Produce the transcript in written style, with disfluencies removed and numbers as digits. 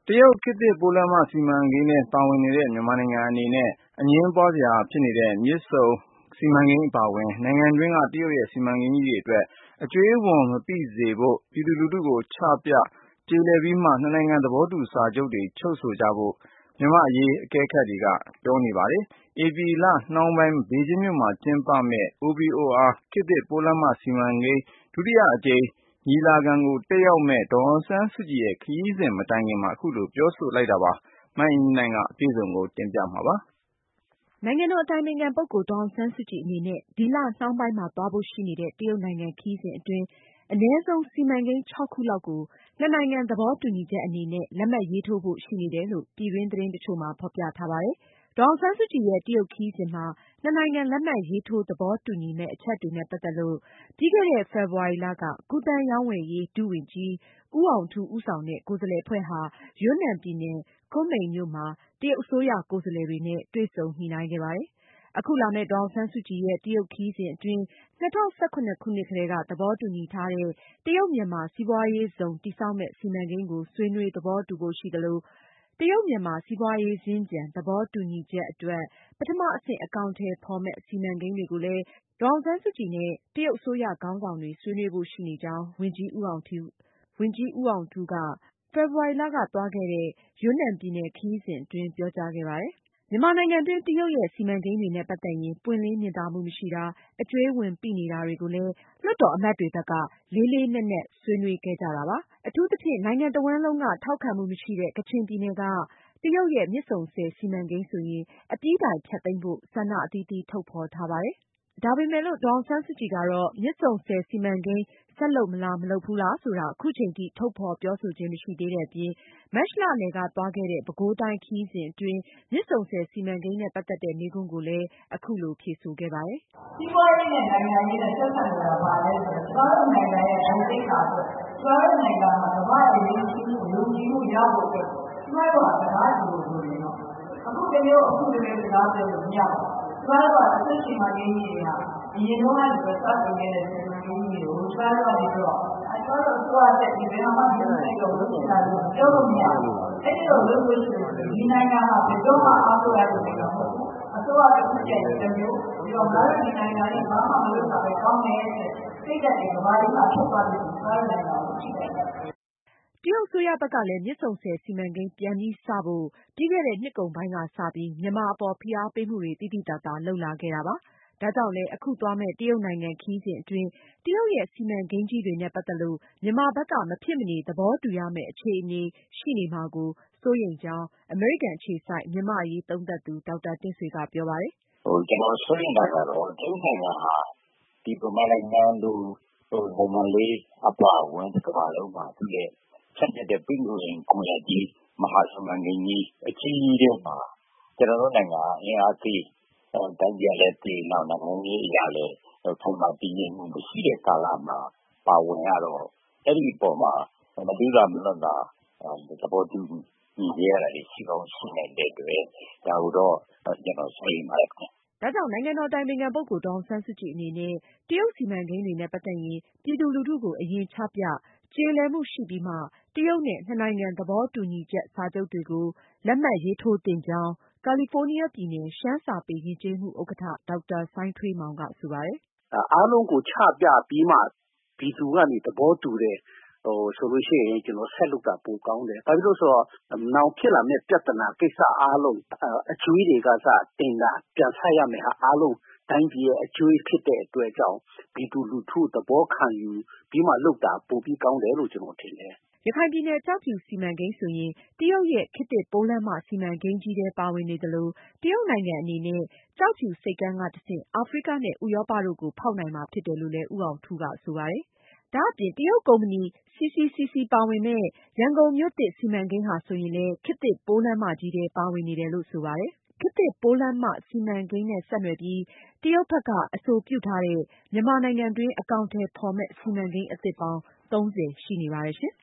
တရုတ်ခေတ်သစ်ပိုးလမ်းမစီမံကိန်းထဲပါဝင်နေတဲ့မြန်မာနိုင်ငံအနေနဲ့အငြင်းပွားစရာဖြစ်နေတဲ့မြစ်ဆုံစီမံကိန်းအပါအဝင်နိုင်ငံတွင်းကတရုတ်ရဲ့စီမံကိန်းကြီးတွေအတွက်အကြွေးဝါမပိစေဖို့ပြည်သူလူထုကိုချပြကျေလည်ပြီးမှနှစ်နိုင်ငံသဘောတူစာချုပ်တွေချုပ်ဆိုကြဖို့မြန်မာ့အရေးအကဲခတ်တွေကပြောနေပါတယ်။ ဧပြီလနှောင်းပိုင်းဘေကျင်းမြို့မှာကျင်းပမယ့် OBOR ခေတ်သစ်ပိုးလမ်းမစီမံကိန်းဒုတိယအကြိမ်ညီလာခံကိုတက်ရောက်မယ့်ဒေါ်အောင်ဆန်းစုကြည်ရဲ့ခရီးစဉ်မတိုင်ခင်မှာအခုလိုပြောဆိုလိုက်တာပါ။ မအင်ကြင်းနိုင်ကအပြည့်အစုံကိုတင်ပြမှာပါ။ နိုင်ငံတော်အတိုင်ပင်ခံပုဂ္ဂိုလ်ဒေါ်အောင်ဆန်းစုကြည်အနေနဲ့ဒီလနှောင်းပိုင်းမှာသွားဖို့ရှိနေတဲ့တရုတ်နိုင်ငံခရီးစဉ်အတွင်းအနည်းဆုံးစီမံကိန်း 6 ခုလောက်ကိုနှစ်နိုင်ငံသဘောတူညီချက်အနေနဲ့လက်မှတ်ရေးထိုးဖို့ရှိနေတယ်လို့ပြည်တွင်းသတင်းတချို့မှာဖေါ်ပြထားပါတယ်။ ဒေါ်အောင်ဆန်းစုကြည်ရဲ့တရုတ်ခရီးစဉ်မှာနှစ်နိုင်ငံလက်မှတ်ရေးထိုးသဘောတူညီမယ့်အချက်တွေနဲ့ပတ်သက်လို့ပြီးခဲ့တဲ့ဖေဖေါ်ဝါရီလကကူးသန်းရောင်းဝယ်ရေးဒုဝန်ကြီးဦးအောင်ထူးဦးဆောင်တဲ့ကိုယ်စားလှယ်အဖွဲ့ဟာ ယူနန်ပြည်နယ် ခွင်းမိန်မြို့မှာတရုတ်အစိုးရကိုယ်စားလှယ်တွေနဲ့တွေ့ဆုံညှိနှိုင်းခဲ့ပါတယ်။ အခုလာမယ့်ဒေါ်အောင်ဆန်းစုကြည်ရဲ့တရုတ်ခရီးစဉ်အတွင်း ၂၀၁၇ခုနှစ်ကတည်းကသဘောတူညီထားတဲ့တရုတ်မြန်မာစီးပွားရေးဇုန်တည်ဆောက်မယ့်စီမံကိန်းကိုဆွေးနွေးသဘောတူဖို့ရှိသလို တရုတ်မြန်မာစီးပွားရေးစင်္ကြန်သဘောတူညီချက်အတွက်ပထမအဆင့်အကောင်အထည်ဖေါ်မယ့်စီမံကိန်းတွေကိုလည်း ဒေါ်အောင်ဆန်းစုကြည်နဲ့တရုတ်အစိုးရခေါင်းဆောင်တွေဆွေးနွေးဖို့ရှိနေကြောင်း ဝန်ကြီးဦးအောင်ထူးက ဖေဖေါ်ဝါရီလကသွားခဲ့တဲ့ ယူနန်ပြည်နယ်ခရီးစဉ်အတွင်းပြောကြားခဲ့ပါတယ်။ မြန်မာနိုင်ငံတွင်းတရုတ်ရဲ့စီမံကိန်းတွေနဲ့ပတ်သက်ရင်ပွင့်လင်းမြင်သာမှုမရှိတာ၊ အကြွေးဝင်ပိနေတာတွေကိုလည်း လွှတ်တော်အမတ်တွေဘက်ကလေးလေးနက်နက်ဆွေးနွေးခဲ့ကြတာပါ။ အထူးသဖြင့်နိုင်ငံတဝန်းလုံးကထောက်ခံမှုမရှိတဲ့ကချင်ပြည်နယ်က တရုတ်ရဲ့မြစ်ဆုံဆည်စီမံကိန်းဆိုရင် အပြီးတိုင်ဖျက်သိမ်းဖို့ဆန္ဒအသီးသီးထုတ်ဖေါ်ထားပါတယ်။ ဒါပေမယ်လို့ဒေါ်အောင်ဆန်းစုကြည်ကတော့ မြစ်ဆုံဆည်စီမံကိန်းဆက်လုပ်မလားမလုပ်ဘူးလားဆိုတာ အခုချိန်ထိထုတ်ဖေါ်ပြောဆိုခြင်းမရှိသေးတဲ့အပြင် မတ်လလယ်ကသွားခဲ့တဲ့ပဲခူးတိုင်းခရီးစဉ်အတွင်း မြစ်ဆုံဆည်စီမံကိန်းနဲ့ပတ်သက်တဲ့မေးခွန်းကိုလည်းအခုလိုဖြေဆိုခဲ့ပါတယ်။ စီးပွားရေးနဲ့နိုင်ငံရေးနဲ့ဆက်ဆံနေတာဘာလဲဆိုတော့ကျမတို့နိုင်ငံရဲ့ဂုဏ်သိက္ခာအတွက်ကျမတို့နိုင်ငံမှာကမ္ဘာ့အရေးကြီးမှုယုံကြည်မှုရဖို့အတွက်ကျမတို့ကစကားပြောလို့လိုတယ်နော်အခုတမျိုးစကားပြောလို့မရဘူးကျမတို့ကစစ်စီမံကိန်းကြီးတွေဟာအရင်တုန်းကစတင်ခဲ့တဲ့စီမံကိန်းကြီးတွေကိုကျမတို့ကနေပြီးတော့ကျမတို့အစိုးရတက်ပြီးဘယ်မှာမှမလုပ်နိုင်တော့ဘူးဆိုတာကိုပြောလို့မရဘူးအဲ့လိုလုပ်လို့ရှိရင်ဒီနိုင်ငံဟာဘယ်တော့မှအားကိုးရလို့မရဘူးအစိုးရတစ်ခုတည်းတစ်မျိုးပြီးတော့ငါတို့ဒီနိုင်ငံကြီးဘာမှမလုပ်တာပဲကောင်းတယ်စိတ်ဓာတ်တွေကဘာကြီးမှဖြစ်သွားလို့ကျမတို့နိုင်ငံကိုကြည့်တယ်တရုတ်အစိုးရဘက်ကလည်းမြစ်ဆုံဆည်စီမံကိန်းပြန်ပြီးစဖို့ပြီးခဲ့တဲ့နှစ်ကုန်ပိုင်းကစပြီးမြန်မာအပေါ်ဖိအားပေးမှုတွေသိသိသာသာလုပ်လာခဲ့တာပါ။ ဒါကြောင့်လည်းအခုသွားမယ့်တရုတ်နိုင်ငံခရီးစဉ်အတွင်းတရုတ်ရဲ့စီမံကိန်းကြီးတွေနဲ့ပတ်သက်လို့မြန်မာဘက်ကမဖြစ်မနေသဘောတူရမယ့်အခြေအနေရှိနေမှာကိုစိုးရိမ်ကြောင်း အမေရိကန်အခြေစိုက်မြန်မာ့အရေးသုံးသပ်သူဒေါက်တာတင့်ဆွေကပြောပါတယ်။ ကျနော်စိုးရိမ်တာကတော့တရုတ်နိုင်ငံဟာဒီမြန်မာနိုင်ငံလိုနိုင်ငံလေးအပါအဝင်တကမ္ဘာလုံးမှာသူ့ရဲ့ဆက်လက်တဲ့ပိတ်ဆို့ရင်ကွန်ရက်ကြီးမဟာစီမံကိန်းကြီးအကြီးကြီးထဲမှာကျနော်တို့နိုင်ငံအင်အားသေးတိုင်းပြည်လည်းသေးနောက်နိုင်ငံရေးအရာလည်းပုံမှန်တည်ငြိမ်မှုမရှိတဲ့ကာလမှာပါဝင်ရတော့အဲ့ဒီအပေါ်မှာမတူတာမလွန်တာသဘောတူညီရတာတွေရှိကောင်းရှိနိုင်တဲ့အတွက်ဒါကိုတော့ကျနော်စိုးရိမ်ပါတယ်ခင်ဗျဒါကြောင့်နိုင်ငံတော်အတိုင်ပင်ခံပုဂ္ဂိုလ်ဒေါ်အောင်ဆန်းစုကြည်အနေနဲ့တရုတ်စီမံကိန်းတွေနဲ့ပတ်သက်ရင်ပြည်သူလူထုကိုအရင်ချပြကျေလည်မှုရှိပြီးမှတရုတ်နဲ့နှစ်နိုင်ငံသဘောတူညီချက်စာချုပ်တွေကိုလက်မှတ်ရေးထိုးသင့်ကြောင်း ကာလီဖိုးနီးယားပြည်နယ် ရှမ်းစာပေယဉ်ကျေးမှုဥက္ကဋ္ဌ ဒေါက်တာစိုင်းထွေးမောင်ကဆိုပါတယ်။ အားလုံးကိုချပြပြီးမှပြည်သူကနေသဘောတူတယ်ဆိုလို့ရှိရင်ကျနော်ဆက်လုပ်တာပိုကောင်းတယ်။ဘာဖြစ်လို့လဲဆိုတော့နောင်ဖြစ်လာမယ့်ပြဿနာကိစ္စအားလုံးအကြွေးတွေကစတင်တာပြန်ဆပ်ရမယ့်ဟာအားလုံးတိုင်းပြည်ရဲ့အကြွေးဖြစ်တဲ့အတွက်ကြောင့်ပြည်သူလူထုသဘောခံယူပြီးမှလုပ်တာပိုပြီးကောင်းတယ်လို့ကျနော်ထင်တယ်။ရခိုင်ပြည်နယ်ကျောက်ဖြူစီမံကိန်းဆိုရင်တရုတ်ရဲ့ခေတ်သစ်ပိုးလမ်းမစီမံကိန်းကြီးထဲပါဝင်နေသလိုတရုတ်နိုင်ငံအနေနဲ့ကျောက်ဖြူဆိပ်ကမ်းကတဆင့်အာဖရိကနဲ့ဥရောပတို့ကိုဖောက်နိုင်မှာဖြစ်တယ်လို့လည်းဦးအောင်ထူးကဆိုပါတယ်။ ဒါအပြင်တရုတ်ကုမ္ပဏီ CCCC ပါဝင်မယ့်ရန်ကုန်မြို့သစ်စီမံကိန်းဟာဆိုရင်လည်းခေတ်သစ်ပိုးလမ်းမကြီးထဲပါဝင်နေတယ်လို့ဆိုပါတယ်။ ခေတ်သစ်ပိုးလမ်းမစီမံကိန်းနဲ့ဆက်နွယ်ပြီးတရုတ်ဘက်ကအဆိုပြုထားတဲ့မြန်မာနိုင်ငံတွင်းအကောင်အထည်ဖေါ်မယ့်စီမံကိန်းအသစ်ပေါင်း 30 ရှိနေပါတယ်ရှင်